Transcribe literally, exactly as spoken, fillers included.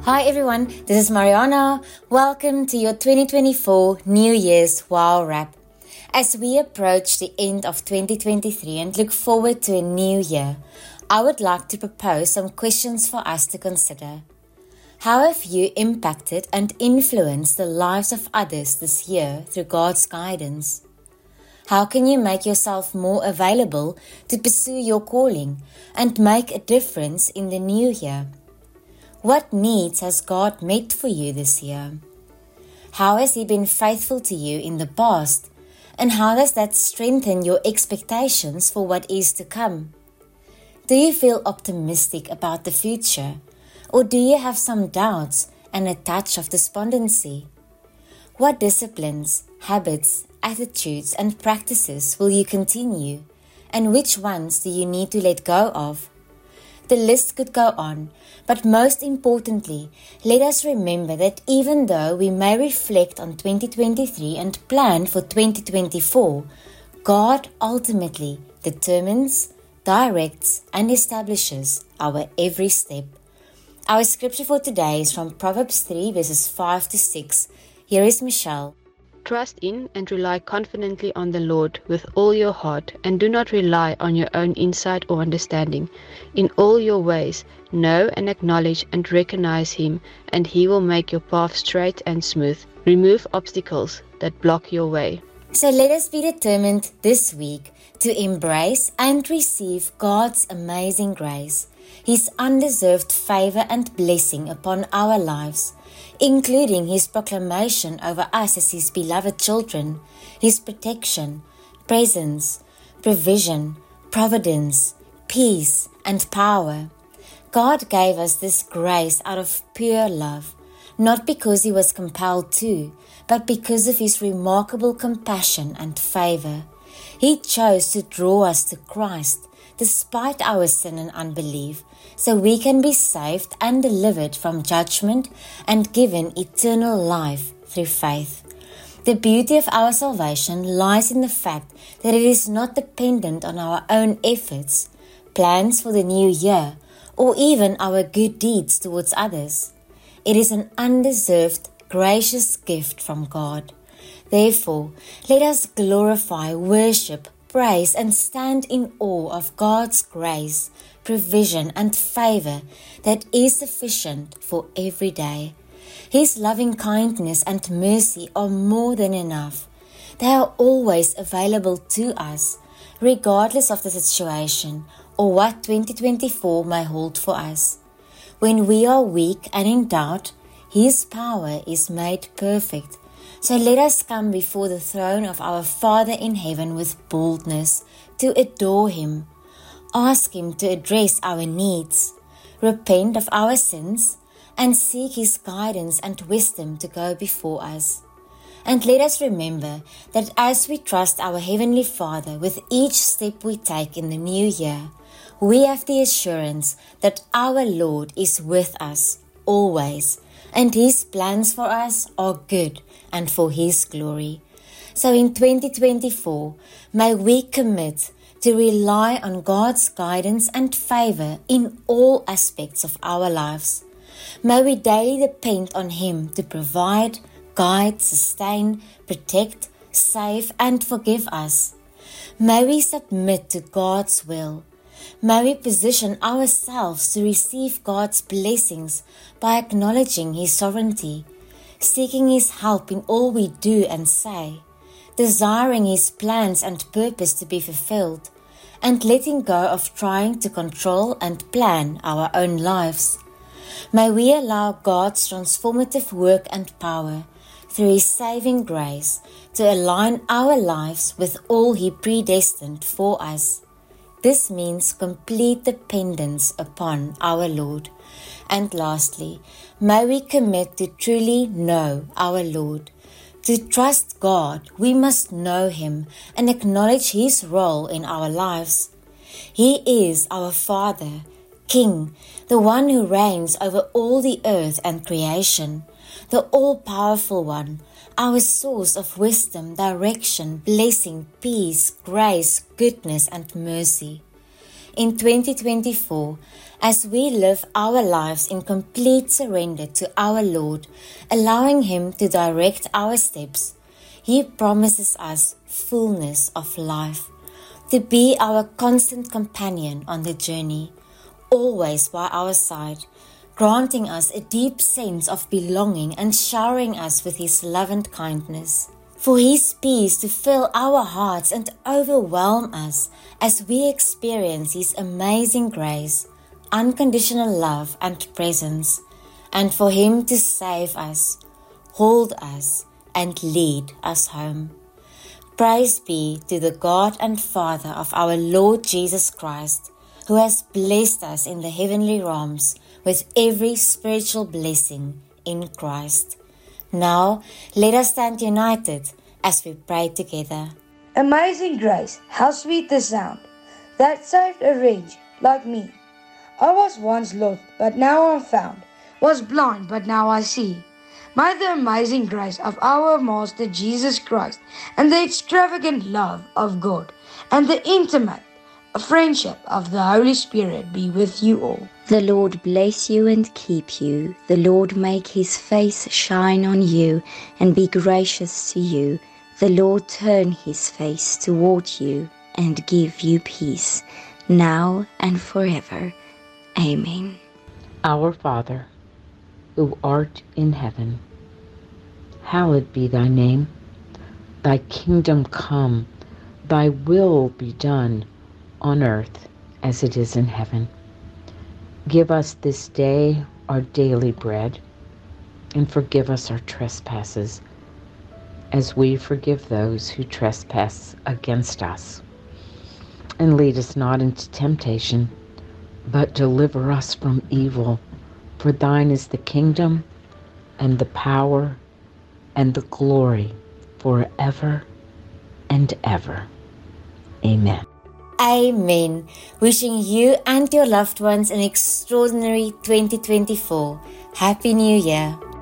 Hi everyone, this is Mariana. Welcome to your twenty twenty-four New Year's Wow Wrap. As we approach the end of twenty twenty-three and look forward to a new year, I would like to propose some questions for us to consider. How have you impacted and influenced the lives of others this year through God's guidance? How can you make yourself more available to pursue your calling and make a difference in the new year? What needs has God met for you this year? How has He been faithful to you in the past? And how does that strengthen your expectations for what is to come? Do you feel optimistic about the future? Or do you have some doubts and a touch of despondency? What disciplines, habits, attitudes, and practices will you continue? And which ones do you need to let go of? The list could go on, but most importantly, let us remember that even though we may reflect on twenty twenty-three and plan for twenty twenty-four, God ultimately determines, directs, and establishes our every step. Our scripture for today is from Proverbs three verses five to six. Here is Michelle. Trust in and rely confidently on the Lord with all your heart, and do not rely on your own insight or understanding. In all your ways, know and acknowledge and recognize Him, and He will make your path straight and smooth. Remove obstacles that block your way. So let us be determined this week to embrace and receive God's amazing grace, His undeserved favor and blessing upon our lives, including His proclamation over us as His beloved children, His protection, presence, provision, providence, peace, and power. God gave us this grace out of pure love, not because He was compelled to, but because of His remarkable compassion and favor. He chose to draw us to Christ, despite our sin and unbelief, so we can be saved and delivered from judgment and given eternal life through faith. The beauty of our salvation lies in the fact that it is not dependent on our own efforts, plans for the new year, or even our good deeds towards others. It is an undeserved, gracious gift from God. Therefore, let us glorify, worship, praise, and stand in awe of God's grace, provision, and favor that is sufficient for every day. His loving kindness and mercy are more than enough. They are always available to us, regardless of the situation or what twenty twenty-four may hold for us. When we are weak and in doubt, His power is made perfect. So let us come before the throne of our Father in heaven with boldness to adore Him, ask Him to address our needs, repent of our sins, and seek His guidance and wisdom to go before us. And let us remember that as we trust our Heavenly Father with each step we take in the new year, we have the assurance that our Lord is with us always, and His plans for us are good and for His glory. So in twenty twenty-four, may we commit to rely on God's guidance and favor in all aspects of our lives. May we daily depend on Him to provide, guide, sustain, protect, save, and forgive us. May we submit to God's will. May we position ourselves to receive God's blessings by acknowledging His sovereignty, seeking His help in all we do and say, desiring His plans and purpose to be fulfilled, and letting go of trying to control and plan our own lives. May we allow God's transformative work and power through His saving grace to align our lives with all He predestined for us. This means complete dependence upon our Lord. And lastly, may we commit to truly know our Lord. To trust God, we must know Him and acknowledge His role in our lives. He is our Father, King, the one who reigns over all the earth and creation, the all-powerful one, our source of wisdom, direction, blessing, peace, grace, goodness, and mercy. in twenty twenty-four as we live our lives in complete surrender to our Lord, allowing Him to direct our steps. He promises us fullness of life, to be our constant companion on the journey, always by our side, granting us a deep sense of belonging and showering us with His love and kindness. For His peace to fill our hearts and overwhelm us as we experience His amazing grace, unconditional love and presence, and for Him to save us, hold us, and lead us home. Praise be to the God and Father of our Lord Jesus Christ, who has blessed us in the heavenly realms with every spiritual blessing in Christ. Now, let us stand united as we pray together. Amazing grace, how sweet the sound that saved a wretch like me. I was once lost, but now I'm found, was blind, but now I see. May the amazing grace of our Master Jesus Christ and the extravagant love of God and the intimate friendship of the Holy Spirit be with you all. The Lord bless you and keep you. The Lord make His face shine on you and be gracious to you. The Lord turn His face toward you and give you peace, now and forever. Amen. Our Father, who art in heaven, hallowed be thy name. Thy kingdom come, thy will be done on earth as it is in heaven. Give us this day our daily bread, and forgive us our trespasses, as we forgive those who trespass against us. And lead us not into temptation, but deliver us from evil. For thine is the kingdom, and the power, and the glory, forever and ever. Amen. Amen. Wishing you and your loved ones an extraordinary twenty twenty-four. Happy New Year.